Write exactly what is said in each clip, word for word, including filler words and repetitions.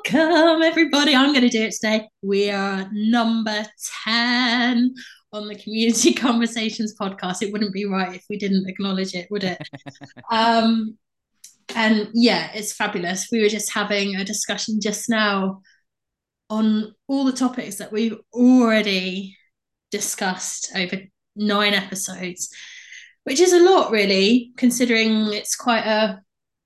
Welcome, everybody. I'm going to do it today. We are number ten on the Community Conversations podcast. It wouldn't be right if we didn't acknowledge it, would it? Um, and yeah, it's fabulous. We were just having a discussion just now on all the topics that we've already discussed over nine episodes, which is a lot, really, considering it's quite a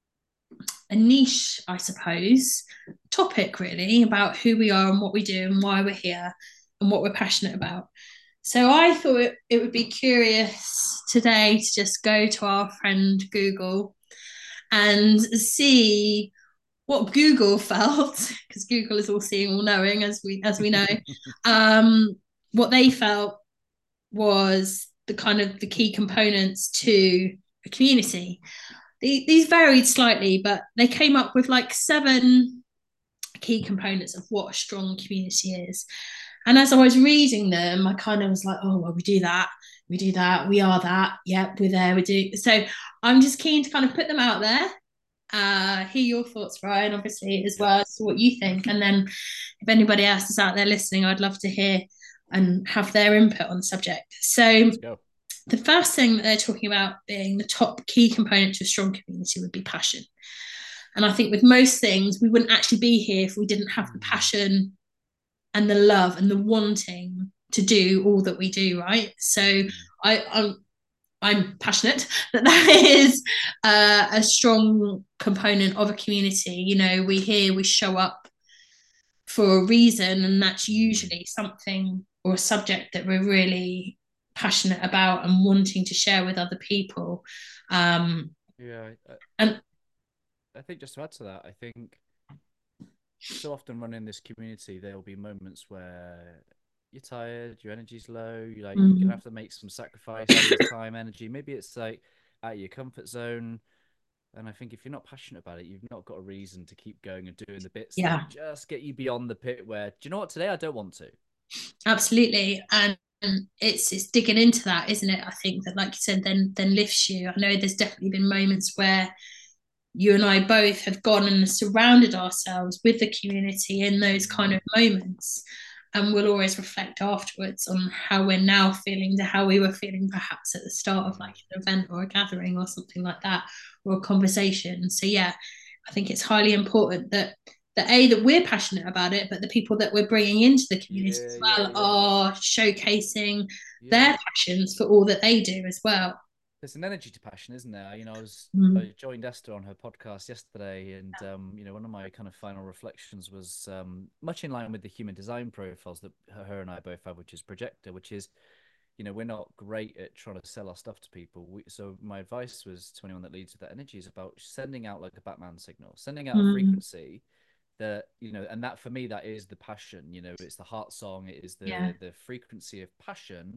a niche, I suppose, topic really about who we are and what we do and why we're here and what we're passionate about. So I thought it, it would be curious today to just go to our friend Google and see what Google felt, because Google is all seeing, all knowing, as we as we know. um, what they felt was the kind of the key components to a community. These varied slightly, but they came up with like seven key components of what a strong community is. And as I was reading them, I kind of was like, oh, well, we do that, we do that, we are that, yep, we're there, we do. So I'm just keen to kind of put them out there, uh, hear your thoughts, Ryan, obviously, as well as what you think. And then if anybody else is out there listening, I'd love to hear and have their input on the subject. So Let's go. The first thing that they're talking about being the top key component to a strong community would be passion. And I think with most things, we wouldn't actually be here if we didn't have the passion and the love and the wanting to do all that we do, right? So I, I'm I'm passionate that that is uh, a strong component of a community. You know, we here, we show up for a reason, and that's usually something or a subject that we're really passionate about and wanting to share with other people. Um, Yeah, I, and I think just to add to that, I think so often running this community, there will be moments where you're tired, your energy's low, you're like you're gonna mm, have to make some sacrifices, time, energy. Maybe it's like out of your comfort zone. And I think if you're not passionate about it, you've not got a reason to keep going and doing the bits yeah, that just get you beyond the pit where, do you know what, today I don't want to. absolutely. And it's it's digging into that, isn't it? I think that, like you said, then then lifts you. I know there's definitely been moments where you and I both have gone and surrounded ourselves with the community in those kind Mm. of moments. And we'll always reflect afterwards on how we're now feeling to how we were feeling perhaps at the start of like an event or a gathering or something like that, or a conversation. So yeah, I think it's highly important that that a that we're passionate about it, but the people that we're bringing into the community Yeah, as yeah, well yeah, are showcasing yeah. their passions for all that they do as well. There's an energy to passion, isn't there? You know, I was Mm. I joined Esther on her podcast yesterday, and um, you know, one of my kind of final reflections was um, much in line with the human design profiles that her and I both have, which is projector, which is, you know, we're not great at trying to sell our stuff to people. We, so my advice was to anyone that leads with that energy is about sending out like a Batman signal, sending out a Mm. frequency that, you know, and that for me that is the passion. You know, it's the heart song, it is Yeah. the the frequency of passion.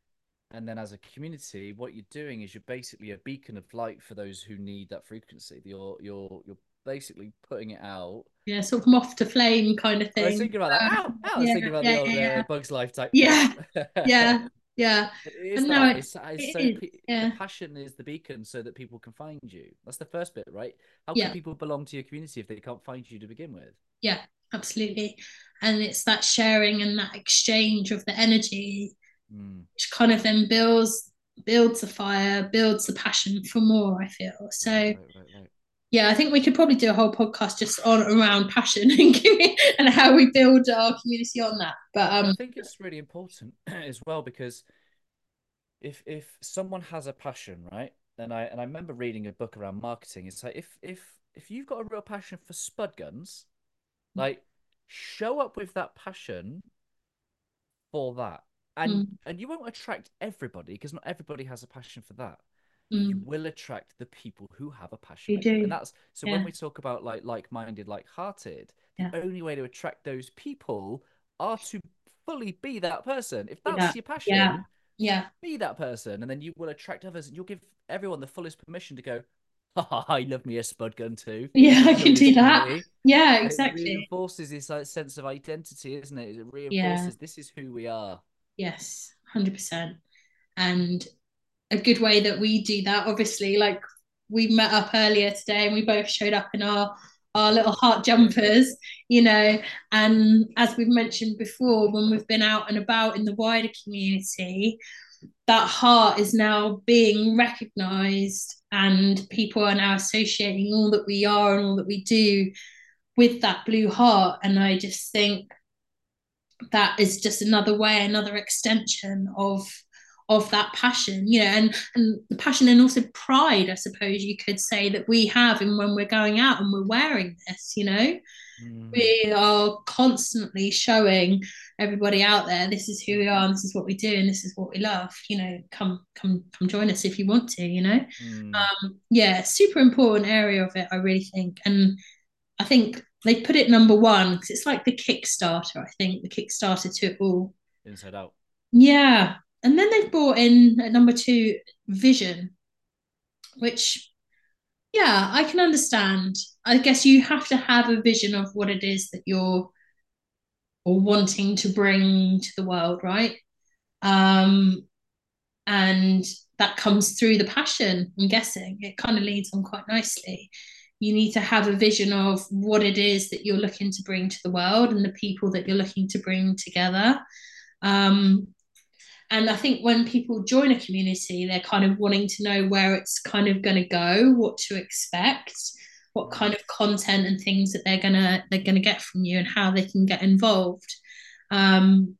And then as a community, what you're doing is you're basically a beacon of light for those who need that frequency. You're you're you're basically putting it out. Yeah, sort of moth to flame kind of I was thing. thinking about that. Uh, Ow, ow! I was yeah, thinking about the yeah, old yeah, uh, Bugs Life type quote. yeah, yeah, yeah. It is And no, that. it, It's, it's it so is. pe- the Yeah, passion is the beacon so that people can find you. That's the first bit, right? How can yeah, people belong to your community if they can't find you to begin with? yeah, absolutely. And it's that sharing and that exchange of the energy, Mm. which kind of then builds builds the fire, builds the passion for more. I feel Right, so. right, right, right. Yeah, I think we could probably do a whole podcast just on around passion and and how we build our community on that. But But I um, think it's really important as well because if if someone has a passion, right? And I and I remember reading a book around marketing. It's like if if if you've got a real passion for spud guns, like show up with that passion for that. And mm, and you won't attract everybody because not everybody has a passion for that. But you mm, will attract the people who have a passion you for it. And do. that's so when Yeah, we talk about like like-minded, like-hearted, the yeah, only way to attract those people are to fully be that person. If do that's that. your Yeah, passion, yeah. be that person, and then you will attract others, and you'll give everyone the fullest permission to go. Ha, I love me a spud gun too. Yeah, Let me I join can this do that. community, Yeah, and it exactly. reinforces this like, sense of identity, isn't it? It Yeah, reinforces this is who we are. yes, one hundred percent. And a good way that we do that, obviously, like we met up earlier today and we both showed up in our our little heart jumpers, you know. And as we've mentioned before, when we've been out and about in the wider community, that heart is now being recognized, and people are now associating all that we are and all that we do with that blue heart. And I just think that is just another way, another extension of of that passion, you know, and and the passion and also pride, I suppose you could say, that we have in when we're going out and we're wearing this, you know. Mm. We are constantly showing everybody out there, this is who we are, and this is what we do, and this is what we love, you know. Come come come join us if you want to, you know. Mm. Um yeah, super important area of it, I really think. And I think they put it number one because it's like the Kickstarter. I think the Kickstarter to it all. Inside Out. Yeah, and then they've brought in at number two vision, which, yeah, I can understand. I guess you have to have a vision of what it is that you're or wanting to bring to the world, right? Um, and that comes through the passion. I'm guessing it kind of leads on quite nicely. You need to have a vision of what it is that you're looking to bring to the world and the people that you're looking to bring together. Um, and I think when people join a community, they're kind of wanting to know where it's kind of going to go, what to expect, what kind of content and things that they're gonna they're gonna get from you, and how they can get involved. Um,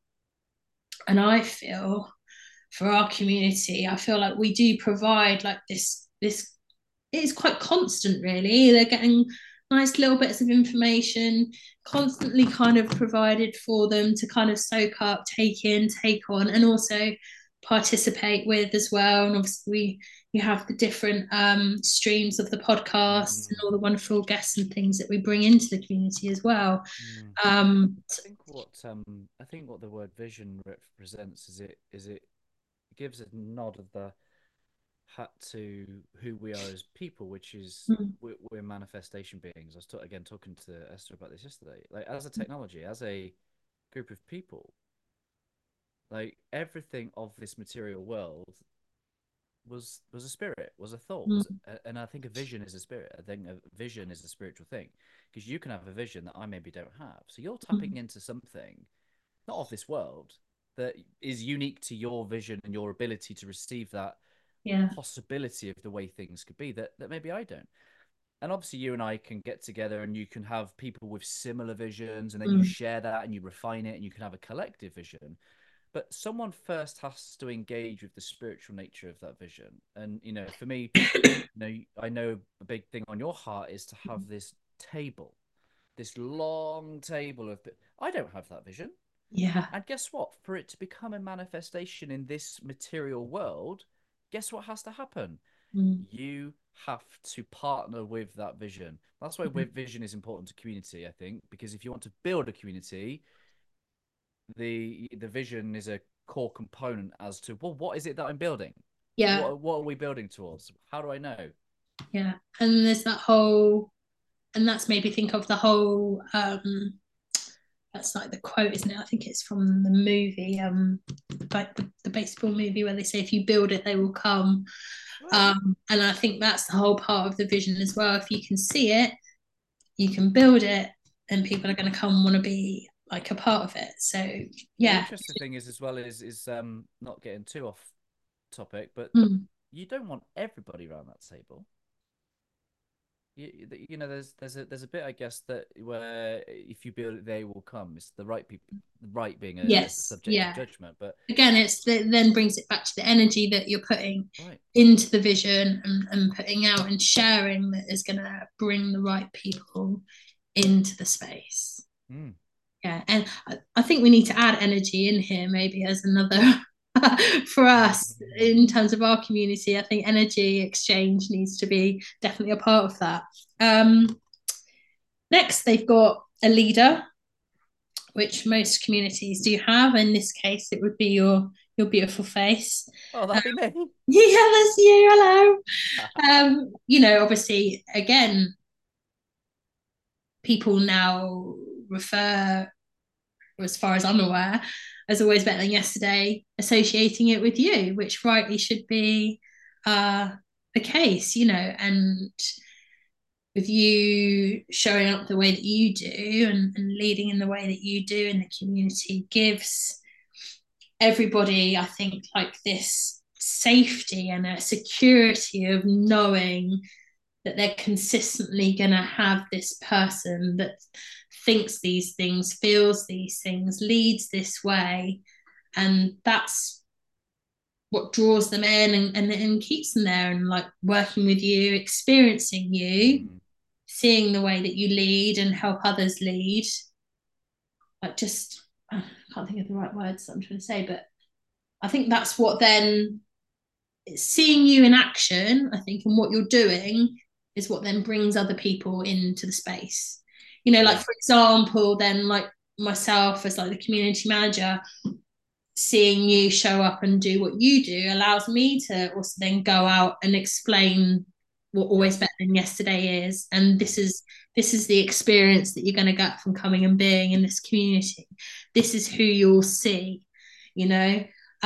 and I feel for our community, I feel like we do provide like this this it is quite constant, really. They're getting nice little bits of information constantly kind of provided for them to kind of soak up, take in, take on, and also participate with as well. And obviously we you have the different um, streams of the podcast and Mm. all the wonderful guests and things that we bring into the community as well. Mm. Um, I think what um I think what the word vision represents is it is it gives a nod of the hat to who we are as people, which is mm, we're, we're manifestation beings. I was ta- again talking to Esther about this yesterday. Like as a technology, as a group of people, like everything of this material world was was a spirit, was a thought, was mm, a, and I think a vision is a spirit. I think a vision is a spiritual thing because you can have a vision that I maybe don't have. So you're tapping mm, into something not of this world that is unique to your vision and your ability to receive that yeah. possibility of the way things could be that that maybe I don't. And obviously you and I can get together and you can have people with similar visions and then you Mm, share that and you refine it and you can have a collective vision. But someone first has to engage with the spiritual nature of that vision. And you know, for me, you know, I know a big thing on your heart is to have this table, this long table of I don't have that vision. yeah. And guess what? For it to become a manifestation in this material world, guess what has to happen? Mm, You have to partner with that vision. That's why mm, vision is important to community, I think, because if you want to build a community, the the vision is a core component as to, well, what is it that I'm building? yeah. What what are we building towards? How do I know? Yeah. And there's that whole, and that's made me think of the whole, um, that's like the quote, isn't it? I think it's from the movie, um, like the, the baseball movie where they say, if you build it, they will come. Right. Um, and I think that's the whole part of the vision as well. If you can see it, you can build it, and people are going to come and want to be like a part of it. So The yeah. interesting thing is as well is is um not getting too off topic, but Mm, you don't want everybody around that table. You, you know, there's there's a there's a bit, I guess, that where if you build it, they will come. It's the right people, right being a, a yes. subjective Yeah. judgment, but Again, it's the, then brings it back to the energy that you're putting right. into the vision, and, and putting out and sharing, that is going to bring the right people into the space. Mm. Yeah, and I, I think we need to add energy in here, maybe as another for us in terms of our community. I think energy exchange needs to be definitely a part of that. Um, next, they've got a leader, which most communities do have. In this case, it would be your your beautiful face. Oh, Um, that'd be me. yeah, that's you. Hello. Um, you know, obviously, again, people now refer, as far as I'm aware, as always better than yesterday, associating it with you, which rightly should be uh, the case, you know. And with you showing up the way that you do, and, and leading in the way that you do in the community, gives everybody, I think, like this safety and a security of knowing that they're consistently going to have this person that thinks these things, feels these things, leads this way. And that's what draws them in, and, and, and keeps them there, and like working with you, experiencing you, Mm. seeing the way that you lead and help others lead. Like just, I can't think of the right words that I'm trying to say, but I think that's what then, seeing you in action, I think, and what you're doing is what then brings other people into the space. You know, like Yeah. for example, then like myself as like the community manager, seeing you show up and do what you do allows me to also then go out and explain what always Yes. better than yesterday is, and this is this is the experience that you're going to get from coming and being in this community. This is who you'll see, you know.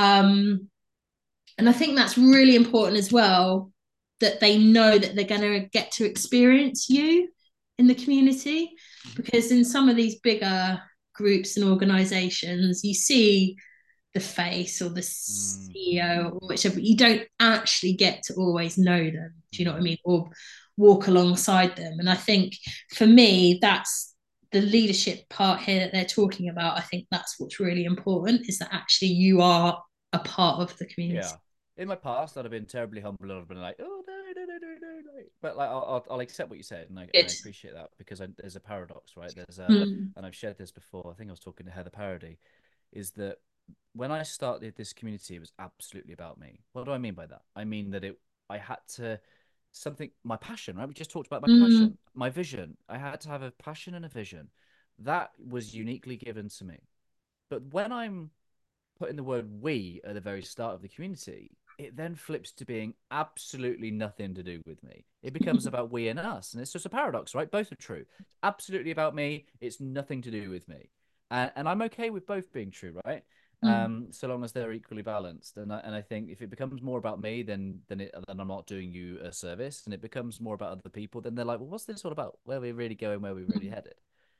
um and I think that's really important as well, that they know that they're going to get to experience you in the community, Mm-hmm. because in some of these bigger groups and organizations, you see the face or the Mm, C E O mm, or whichever, you don't actually get to always know them. Do you know what I mm, mean? Or walk alongside them. And I think for me, that's the leadership part here that they're talking about. I think that's what's really important, is that actually you are a part of the community. yeah. In my past, I'd have been terribly humble and I'd have been like, "Oh no, no, no, no, no, no." But like, I'll, I'll, I'll accept what you said, and I and I Good. appreciate that because I, there's a paradox, right? There's a, Mm, and I've shared this before. I think I was talking to Heather Parody, is that when I started this community, it was absolutely about me. What do I mean by that? I mean that it, I had to something, my passion, right? We just talked about my mm, passion, my vision. I had to have a passion and a vision that was uniquely given to me. But when I'm putting the word we at the very start of the community, it then flips to being absolutely nothing to do with me. It becomes about we and us. And it's just a paradox, right? Both are true. It's absolutely about me. It's nothing to do with me. And, and I'm okay with both being true, right? mm, Um, so long as they're equally balanced. And I, and I think if it becomes more about me, then then it, then I'm not doing you a service. And it becomes more about other people, then they're like, well, what's this all about? Where are we really going? Where are we really headed?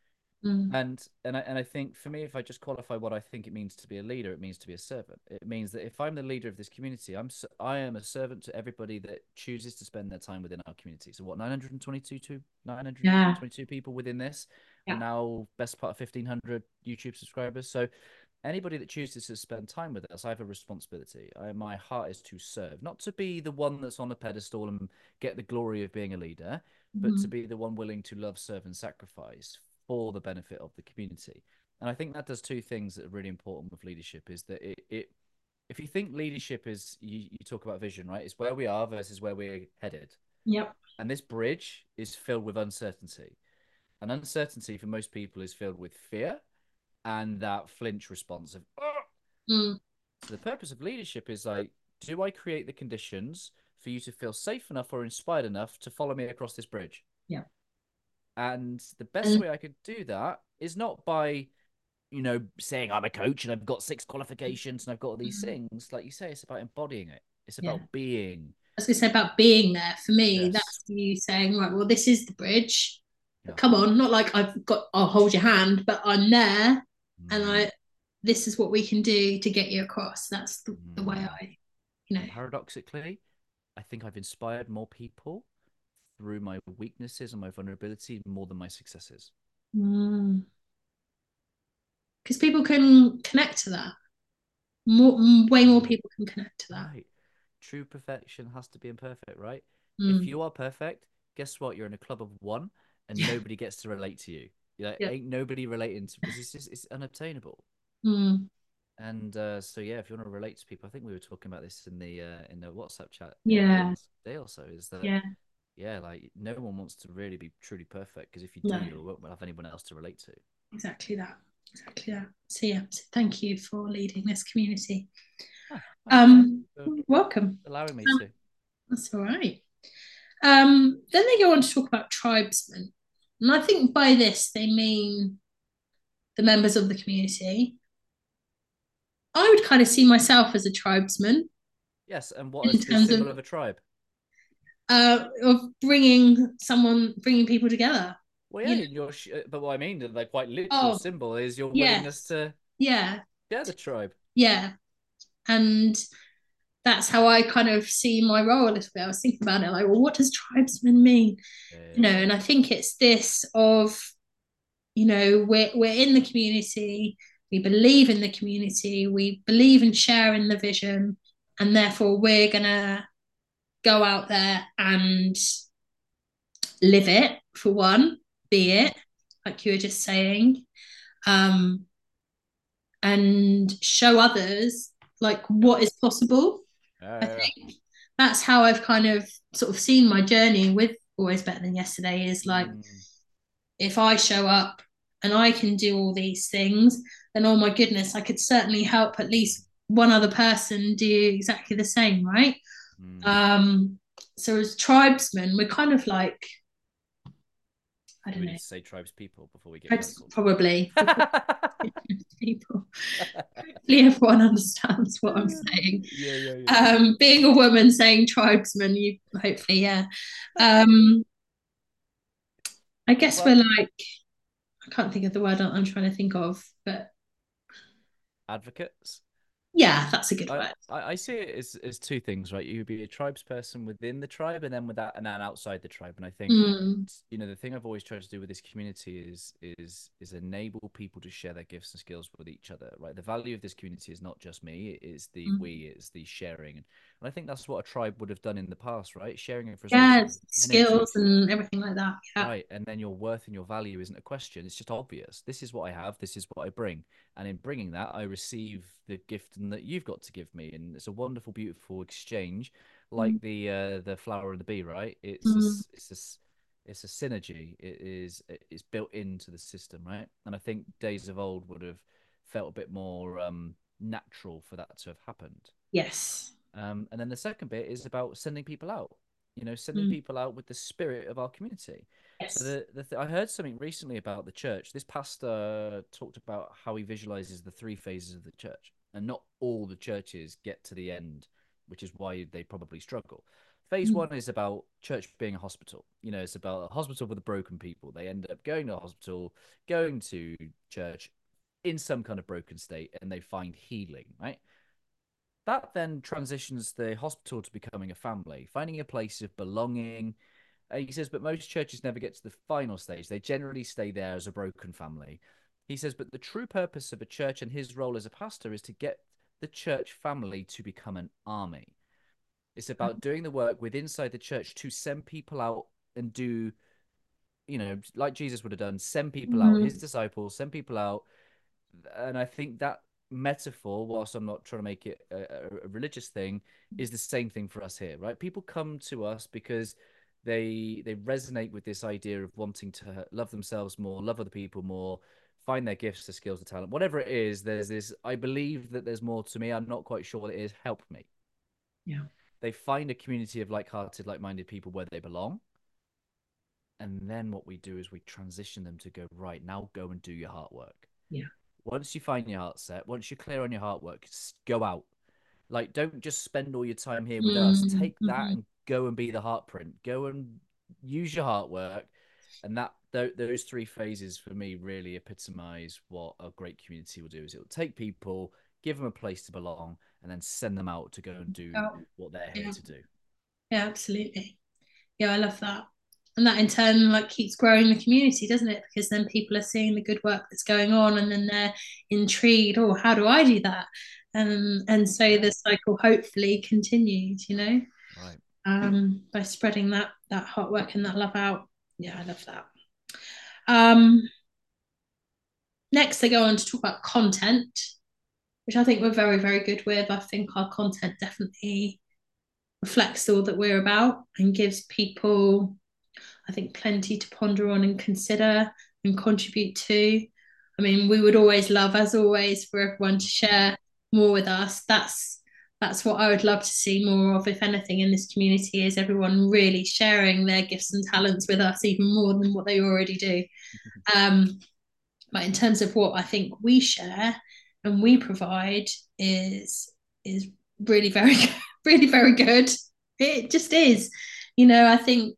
mm, And and I, and I think for me, if I just qualify what I think it means to be a leader, it means to be a servant. It means that if I'm the leader of this community, I'm I am a servant to everybody that chooses to spend their time within our community. So what, nine hundred twenty-two to yeah. nine hundred twenty-two people within this, and Yeah. now best part of fifteen hundred YouTube subscribers. So anybody that chooses to spend time with us, I have a responsibility. I, my heart is to serve, not to be the one that's on a pedestal and get the glory of being a leader, but to Mm, be the one willing to love, serve, and sacrifice for the benefit of the community. And I think that does two things that are really important with leadership is that it, it if you think leadership is you, you talk about vision, right? It's where we are versus where we're headed. yep. And this bridge is filled with uncertainty. And uncertainty for most people is filled with fear and that flinch response of, oh! Mm, So the purpose of leadership is like, do I create the conditions for you to feel safe enough or inspired enough to follow me across this bridge? yeah. And the best And way I could do that is not by, you know, saying I'm a coach and I've got six qualifications and I've got all these mm, things. Like you say, it's about embodying it. It's yeah. about being. I was going to say about being there. For me, Yes. that's you saying, right, well, this is the bridge. But Yeah. come on, not like I've got, I'll hold your hand, but I'm there, and Mm, I, this is what we can do to get you across. That's the, the way mm. I, you know. And paradoxically, I think I've inspired more people through my weaknesses and my vulnerability more than my successes. Mm. Because people can connect to that. More, way more Mm. people can connect to that. Right. True perfection has to be imperfect, right? If Mm. you are perfect, guess what? You're in a club of one and nobody gets to relate to you. You're like, Yeah. ain't nobody relating to because it's just it's unobtainable. Mm. And uh, so yeah, if you want to relate to people, I think we were talking about this in the uh, in the WhatsApp chat earlier Yeah. this day or so, is that Yeah. yeah, like no one wants to really be truly perfect because if you do, No. you won't have anyone else to relate to. Exactly that. Exactly that. So yeah. So thank you for leading this community. Oh, thanks, Jen, Um. for Welcome. allowing me Um, to. that's all right. Um, then they go on to talk about tribesmen. And I think by this they mean the members of the community. I would kind of see myself as a tribesman Yes, and what in is the terms of symbol of a tribe? uh, of bringing someone, bringing people together. Well, yeah, You know? and your sh- uh, but what I mean, the quite literal Oh, symbol is your willingness yes, to yeah, share the tribe. yeah, and that's how I kind of see my role a little bit. I was thinking about it, like, well, what does tribesman mean? You Yeah, know, and I think it's this of, you know, we're we're in the community, we believe in the community, we believe in sharing the vision, and therefore we're gonna go out there and live it for one, be it, like you were just saying, um, and show others like what is possible. yeah, I yeah. think that's how I've kind of sort of seen my journey with Always Better Than Yesterday is Yeah. like, Mm. if I show up and I can do all these things, then oh my goodness, I could certainly help at least one other person do exactly the same, right? Mm. Um, so as tribesmen, we're kind of like, I Do don't we know, need to say tribes people before we get tribes cancelled? probably people. Hopefully everyone understands what I'm saying. Yeah, yeah, yeah. Um, being a woman saying tribesman, you hopefully, yeah. Um, I guess we're Well, like, I can't think of the word I'm trying to think of, but advocates. yeah, that's a good I, word. I I see it as, as two things, right? You could be a tribes person within the tribe and then with that and then outside the tribe. And I think, Mm, you know, the thing I've always tried to do with this community is is is enable people to share their gifts and skills with each other, right? The value of this community is not just me, it is the mm. we, it's the sharing. And, and I think that's what a tribe would have done in the past, right? Sharing Yeah, information, energy. skills and everything like that. Yeah. Right, and then your worth and your value isn't a question. It's just obvious. This is what I have. This is what I bring, and in bringing that, I receive the gift and that you've got to give me, and it's a wonderful, beautiful exchange, like Mm, the uh, the flower and the bee. Right? It's a, mm, s- it's a, s- it's a synergy. It is it's built into the system, right? And I think days of old would have felt a bit more um, natural for that to have happened. yes. Um, and then the second bit is about sending people out, you know, sending Mm, people out with the spirit of our community. So yes. the, the th- I heard something recently about the church. This pastor talked about how he visualizes the three phases of the church, and not all the churches get to the end, which is why they probably struggle. Phase Mm, one is about church being a hospital. You know, it's about a hospital for the broken people. They end up going to a hospital, going to church in some kind of broken state, and they find healing, right? That then transitions the hospital to becoming a family, finding a place of belonging. Uh, he says, but most churches never get to the final stage. They generally stay there as a broken family. He says, but the true purpose of a church and his role as a pastor is to get the church family to become an army. It's about doing the work with inside the church to send people out and do, you know, like Jesus would have done, send people out, his mm, disciples, send people out. And I think that metaphor, whilst I'm not trying to make it a, a religious thing, is the same thing for us here, right? People come to us because they they resonate with this idea of wanting to love themselves more, love other people more, find their gifts, their skills, their talent, whatever it is. There's this. I believe that there's more to me. I'm not quite sure what it is. Help me. yeah. They find a community of like-hearted, like-minded people where they belong. And then what we do is we transition them to go, right, now go and do your heart work. Yeah. Once you find your heart set, once you're clear on your heart work, go out. Like, don't just spend all your time here with us. Mm, Take that mhm. and go and be the heart print. Go and use your heart work. And that th- those three phases for me really epitomize what a great community will do. Is it'll take people, give them a place to belong, and then send them out to go and do Oh, what they're here yeah. to do. Yeah, absolutely. Yeah, I love that. And that in turn like keeps growing the community, doesn't it? Because then people are seeing the good work that's going on and then they're intrigued, oh, how do I do that? Um, and so Yeah, the cycle hopefully continues, you know, right. um, by spreading that that hard work and that love out. Yeah, I love that. Um, next they go on to talk about content, which I think we're very, very good with. I think our content definitely reflects all that we're about and gives people, I think, plenty to ponder on and consider and contribute to. I mean, we would always love, as always, for everyone to Mhm. share more with us. That's that's what I would love to see more of, if anything, in this community, is everyone really sharing their gifts and talents with us, even more than what they already do. Um, but in terms of what I think we share and we provide is is really very really very good. It just is. You know, I think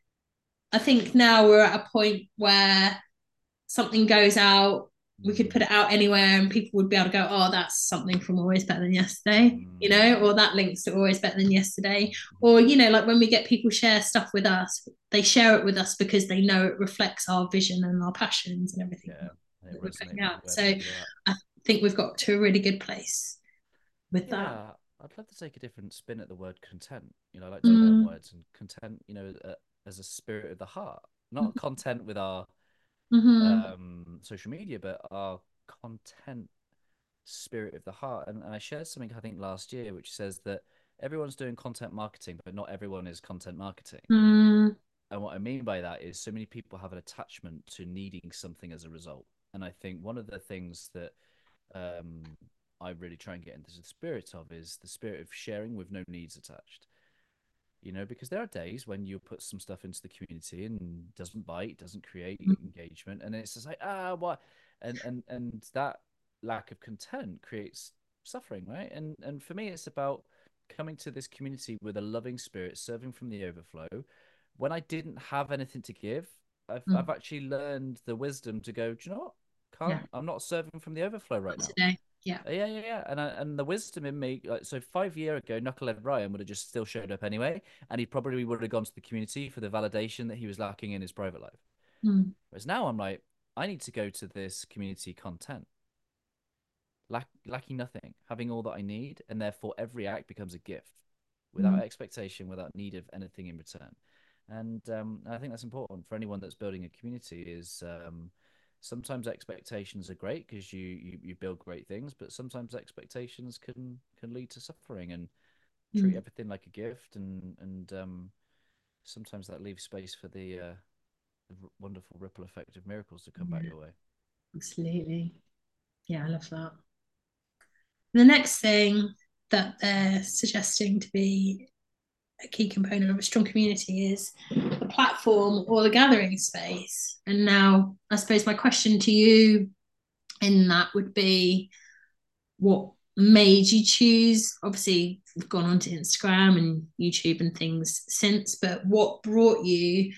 I think now we're at a point where something goes out, we could put it out anywhere and people would be able to go, oh, that's something from Always Better Than Yesterday, you know, or that links to Always Better Than Yesterday. Or, you know, like when we get people share stuff with us, they share it with us because they know it reflects our vision and our passions and everything. Yeah, that we're putting out. with So I think we've got to a really good place with yeah, that. I'd love to take a different spin at the word content. You know, I like to play on words, and content, you know, uh, as a spirit of the heart, not content with our Mm-hmm. um, social media, but our content spirit of the heart. And, and I shared something I think last year, which says that everyone's doing content marketing, but not everyone is content marketing. Mm. And what I mean by that is so many people have an attachment to needing something as a result. And I think one of the things that um, I really try and get into the spirit of is the spirit of sharing with no needs attached. You know, because there are days when you put some stuff into the community and doesn't bite, doesn't create engagement, and it's just like, ah, what? And and and that lack of content creates suffering, right? And and for me, it's about coming to this community with a loving spirit, serving from the overflow. When I didn't have anything to give, I've Mm. I've actually learned the wisdom to go, do you know what? Yeah. Can't I'm not serving from the overflow right Not now. today. Yeah. Yeah, yeah, yeah. And I, and the wisdom in me, like, so five year ago, Knucklehead Ryan would have just still showed up anyway, and he probably would have gone to the community for the validation that he was lacking in his private life. Mm. Whereas now I'm like, I need to go to this community content, lack, lacking nothing, having all that I need, and therefore every act becomes a gift, without Mm. expectation, without need of anything in return. And um, I think that's important for anyone that's building a community. Is um, sometimes expectations are great because you, you you build great things, but sometimes expectations can can lead to suffering. And treat Mm. everything like a gift, and and um, sometimes that leaves space for the, uh, the wonderful ripple effect of miracles to come back Yeah, your way. absolutely. Yeah, I love that. The next thing that they're suggesting to be a key component of a strong community is the platform or the gathering space. And now, I suppose my question to you in that would be, what made you choose? Obviously, we've gone onto Instagram and YouTube and things since, but what brought you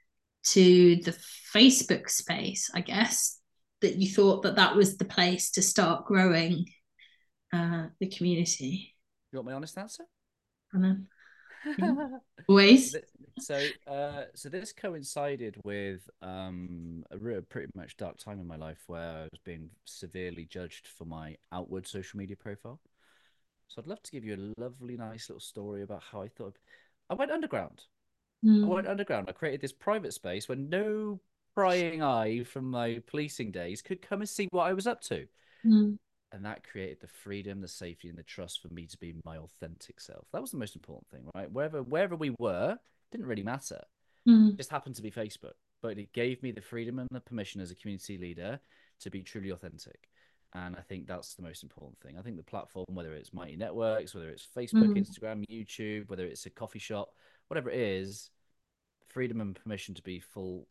to the Facebook space, I guess, that you thought that that was the place to start growing uh, the community? You want my honest answer? Anna? Yeah. Always. So, uh, so this coincided with um, a real, pretty much dark time in my life where I was being severely judged for my outward social media profile. So I'd love to give you a lovely, nice little story about how I thought. I went underground. I Mm. went underground. I created this private space where no prying eye from my policing days could come and see what I was up to. Mm. And that created the freedom, the safety, and the trust for me to be my authentic self. That was the most important thing, right? Wherever wherever we were, didn't really matter. Mm. It just happened to be Facebook, but it gave me the freedom and the permission as a community leader to be truly authentic. And I think that's the most important thing. I think the platform, whether it's Mighty Networks, whether it's Facebook, Mm. Instagram, YouTube, whether it's a coffee shop, whatever it is, freedom and permission to be full,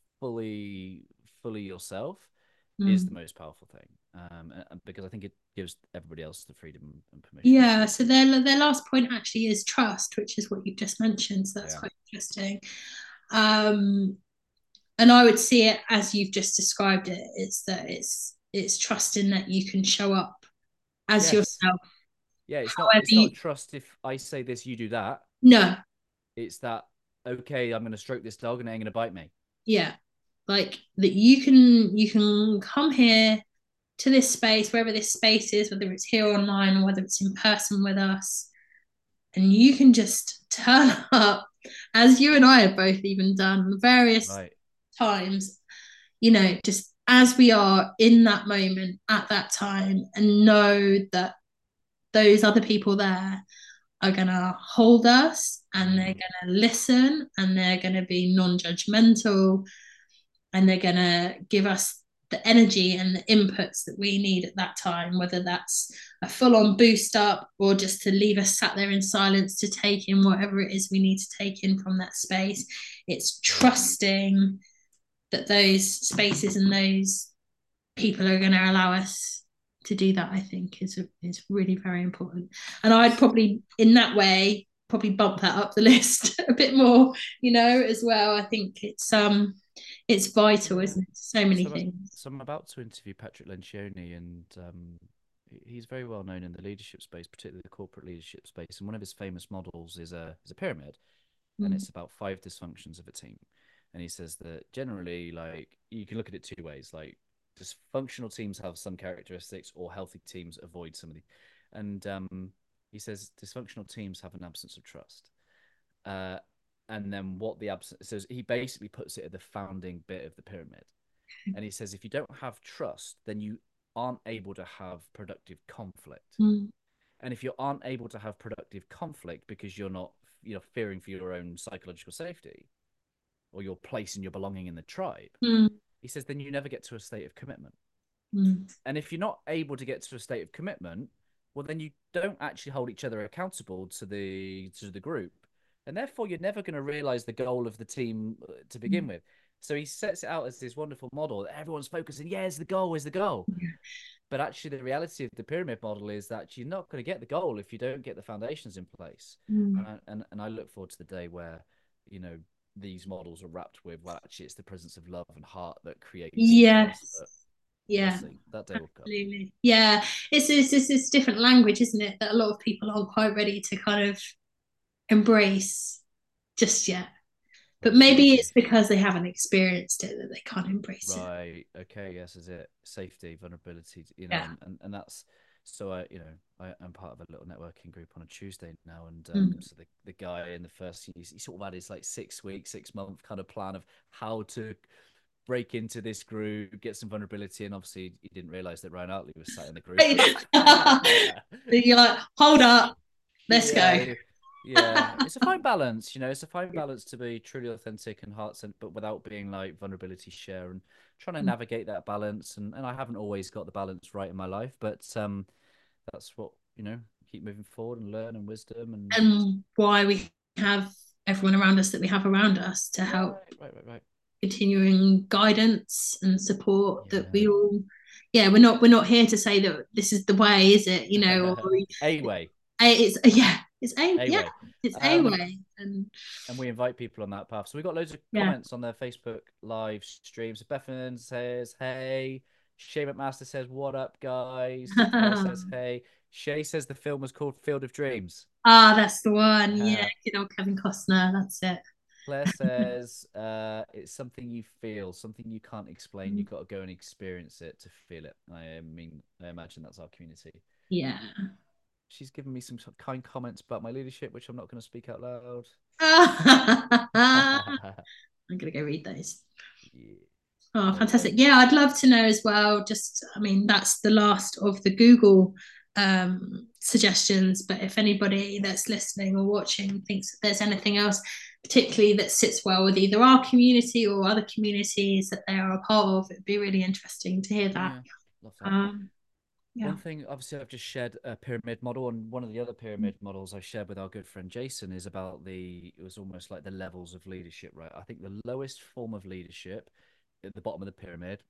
fully, fully yourself is the Mm. most powerful thing. Um, and, because I think it gives everybody else the freedom and permission Yeah, to. so their their last point actually is trust, which is what you've just mentioned. So that's Yeah. quite interesting. Um, and I would see it as you've just described it. It's that it's it's trusting that you can show up as Yes. yourself. Yeah. It's not. However It's you, not trust if I say this, you do that. no, It's that okay. I'm going to stroke this dog and it ain't going to bite me. yeah, like that you can you can come here to this space, wherever this space is, whether it's here online or whether it's in person with us, and you can just turn up, as you and I have both even done various Right. times, you know, just as we are in that moment at that time, and know that those other people there are going to hold us and they're Mm. going to listen and they're going to be non-judgmental and they're going to give us the energy and the inputs that we need at that time, whether that's a full-on boost up or just to leave us sat there in silence to take in whatever it is we need to take in from that space. It's trusting that those spaces and those people are going to allow us to do that. I think is a, is really very important. And I'd probably in that way probably bump that up the list a bit more, you know, as well. I think it's um it's vital, Yeah. isn't it? So many So, things. so I'm about to interview Patrick Lencioni, and um, he's very well known in the leadership space, particularly the corporate leadership space. And one of his famous models is a is a pyramid, and Mm. it's about five dysfunctions of a team. And he says that generally, like, you can look at it two ways. Like, dysfunctional teams have some characteristics, or healthy teams avoid some of the. And um, he says dysfunctional teams have an absence of trust. Uh, and then what the absence so he basically puts it at the founding bit of the pyramid, and he says if you don't have trust, then you aren't able to have productive conflict. Mm. And if you aren't able to have productive conflict because you're not, you know, fearing for your own psychological safety or your place and your belonging in the tribe, Mm. he says then you never get to a state of commitment. Mm. And if you're not able to get to a state of commitment, well, then you don't actually hold each other accountable to the to the group, and therefore you're never going to realize the goal of the team uh, to begin Mm. with. So he sets it out as this wonderful model that everyone's focusing. Yeah, is the goal, is the goal. But actually, the reality of the pyramid model is that you're not going to get the goal if you don't get the foundations in place. Mm. And I, and and I look forward to the day where, you know, these models are wrapped with, well, actually, it's the presence of love and heart that creates the trust. Yes. But we'll Yeah. see. That day will come. Absolutely. Yeah. It's it's, it's this different language, isn't it? That a lot of people aren't quite ready to kind of embrace just yet. But maybe Vulnerability. it's because they haven't experienced it that they can't embrace it. Right. Okay. Yes, is it safety, vulnerability? You know, Yeah. and and, and that's so. I, you know, I, I'm part of a little networking group on a Tuesday now, and um, Mm. so the the guy in the first, he, he sort of had his like six week, six month kind of plan of how to break into this group, get some vulnerability, and obviously he didn't realize that Ryan Hartley was sat in the group. You're like, hold up, let's go. Yeah, yeah. It's a fine balance, you know. It's a fine balance to be truly authentic and heart centered, but without being like vulnerability share, and trying to navigate that balance. And and I haven't always got the balance right in my life, but um, that's what, you know. Keep moving forward and learn and wisdom and And why we have everyone around us that we have around us to help right, right, right, right. continuing guidance and support that Yeah. we all, yeah, we're not we're not here to say that this is the way, is it, you know, or A way, it's, yeah, it's a a yeah way. it's a Um, way. And and we invite people on that path. So we got loads of yeah. comments on their Facebook live streams. So Bethan says, "Hey." Shay McMaster says, "What up, guys?" Claire says, "Hey." Shay says the film was called Field of Dreams. Ah, that's the one. Yeah, good old Kevin Costner. That's it. Claire says, uh, "It's something you feel, something you can't explain. You got to go and experience it to feel it." I mean, I imagine that's our community. Yeah. She's given me some kind comments about my leadership, which I'm not going to speak out loud. I'm gonna go read those. Yeah. Oh, There we go. fantastic. Yeah, I'd love to know as well. Just, I mean, that's the last of the Google um, suggestions. But if anybody that's listening or watching thinks that there's anything else, particularly that sits well with either our community or other communities that they are a part of, it'd be really interesting to hear that. Yeah, love that. Um, yeah. One thing, obviously, I've just shared a pyramid model, and one of the other pyramid models I shared with our good friend Jason is about the, it was almost like the levels of leadership, right? I think the lowest form of leadership at the bottom of the pyramid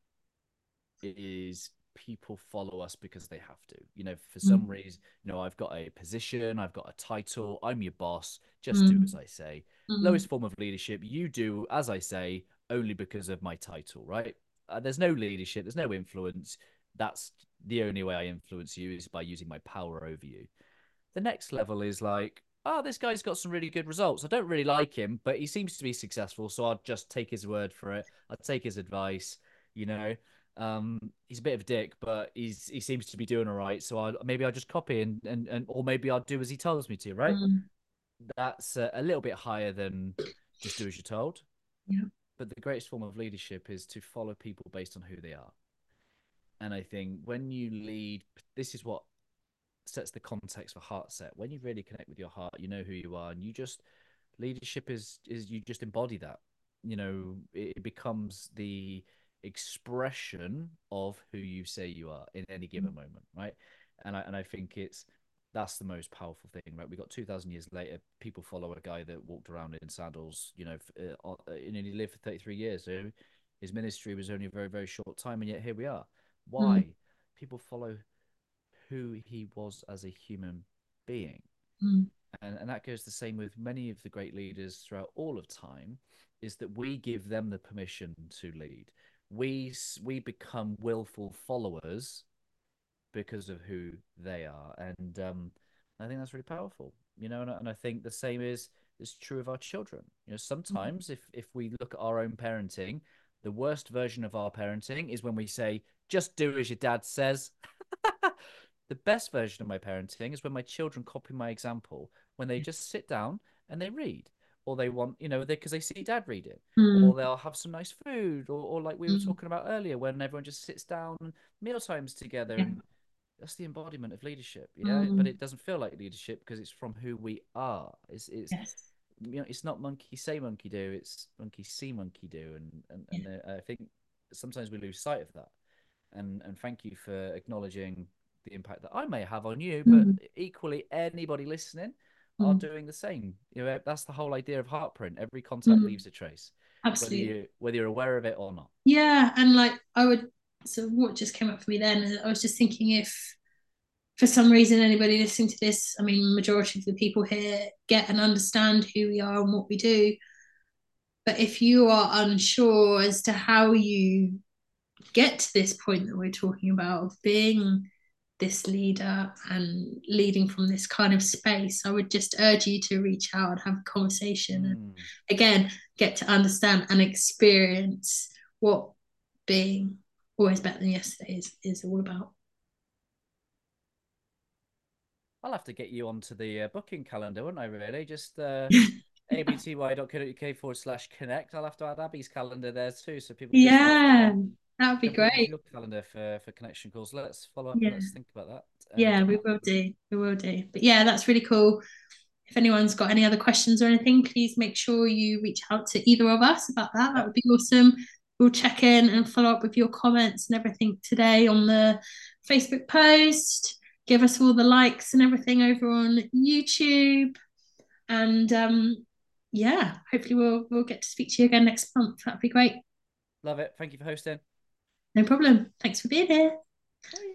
is people follow us because they have to. You know, for some Mm. reason, you know, I've got a position, I've got a title, I'm your boss, just do as Mm. I say. Mm. Lowest form of leadership, you do as I say only because of my title, right? Uh, there's no leadership, there's no influence. That's the only way I influence you is by using my power over you. The next level is like, oh, this guy's got some really good results. I don't really like him, but he seems to be successful, so I'll just take his word for it. I'll take his advice, you know. Um, he's a bit of a dick, but he's he seems to be doing all right. So I maybe I'll just copy and and, and or maybe I'll do as he tells me to, right? Mm. That's a, a little bit higher than just do as you're told. Yeah. But the greatest form of leadership is to follow people based on who they are. And I think when you lead, this is what sets the context for heart set. When you really connect with your heart, you know who you are, and you just leadership is is you just embody that. You know, it becomes the expression of who you say you are in any given moment, right? And I and I think it's that's the most powerful thing, right? We got two thousand years later, people follow a guy that walked around in sandals, you know, uh, and he lived for thirty-three years. So his ministry was only a very, very short time, and yet here we are. Mm. Why? People follow who he was as a human being. Mm. and, and that goes the same with many of the great leaders throughout all of time, is that we give them the permission to lead. We we become willful followers because of who they are, and um, I think that's really powerful. You know, and, and I think the same is is true of our children. You know, sometimes if if we look at our own parenting, the worst version of our parenting is when we say, "Just do as your dad says." The best version of my parenting is when my children copy my example, when they just sit down and they read, or they want, you know, because they, they see dad read it, Mm, or they'll have some nice food, or, or like we were mm, talking about earlier, when everyone just sits down meal times together, yeah. and that's the embodiment of leadership. Yeah, but Mm, it doesn't feel like leadership because it's from who we are. It's it's yes. you know, it's not monkey say monkey do, it's monkey see monkey do, and and Yeah. and uh, I think sometimes we lose sight of that. And and thank you for acknowledging the impact that I may have on you, but Mm, equally anybody listening are mm, doing the same. You know, that's the whole idea of Heartprint. Every contact mm, leaves a trace, whether absolutely. you whether you're aware of it or not. Yeah, and like I would. So what just came up for me then? I was just thinking if for some reason anybody listening to this, I mean, majority of the people here get and understand who we are and what we do. But if you are unsure as to how you get to this point that we're talking about of being this leader and leading from this kind of space, I would just urge you to reach out and have a conversation and Mm. again get to understand and experience what being always better than yesterday is, is all about. I'll have to get you onto the uh, booking calendar, wouldn't I? Really, just uh, abty.co.uk forward slash connect. I'll have to add Abby's calendar there too, so people can start Yeah, uh, that would be jumping onto great. your calendar for for connection calls. Let's follow up and Yeah, let's think about that. And yeah, we uh, will do. We will do. But yeah, that's really cool. If anyone's got any other questions or anything, please make sure you reach out to either of us about that. That yeah, would be awesome. We'll check in and follow up with your comments and everything today on the Facebook post. Give us all the likes and everything over on YouTube. And um, yeah, hopefully we'll we'll get to speak to you again next month. That'd be great. love it. Thank you for hosting. No problem. Thanks for being here. Bye.